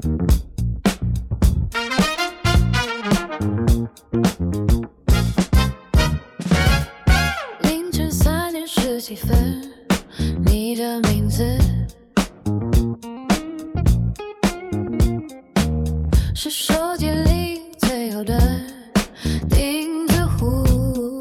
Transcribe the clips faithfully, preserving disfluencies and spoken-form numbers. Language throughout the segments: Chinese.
凌晨三点十几分，你的名字是手机里最后的钉子户。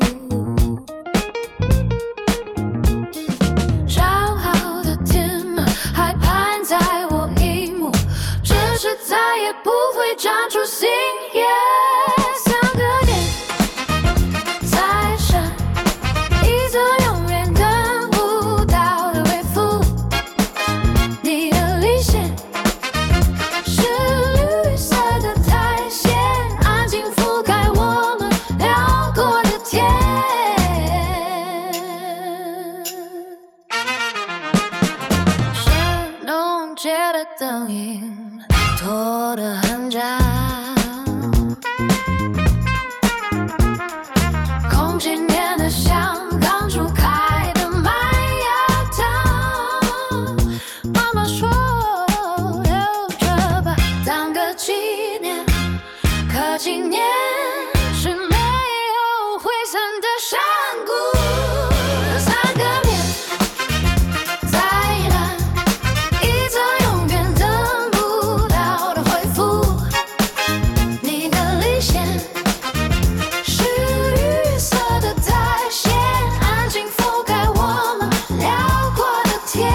烧好的天马还盘在我荧幕，只是再也不会长出新叶。三个点在闪，一则永远等不到的回复。你的离线是绿色的苔藓，安静覆盖我们聊过的天。神农街的灯影拖得很长，空气黏得像刚煮开的麦芽糖。妈妈说留着吧，当个纪念，可纪念是没有挥散的山谷。三个面在蓝，一则永远等不到的回复。你的离线是绿色的苔藓，安静覆盖我们聊过的天。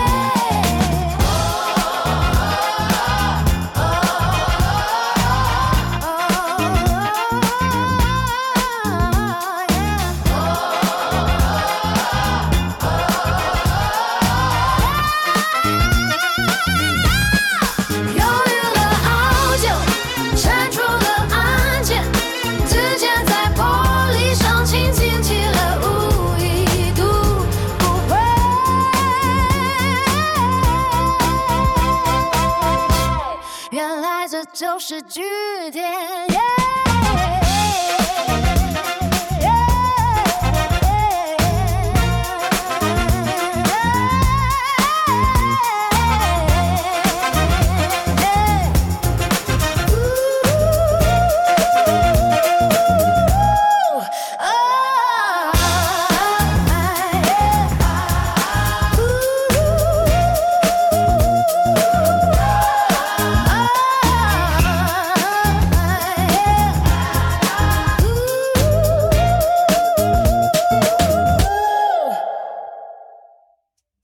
犹豫了好久，删除了按键，指尖在玻璃上轻轻起了无意读不回。原来这就是句点。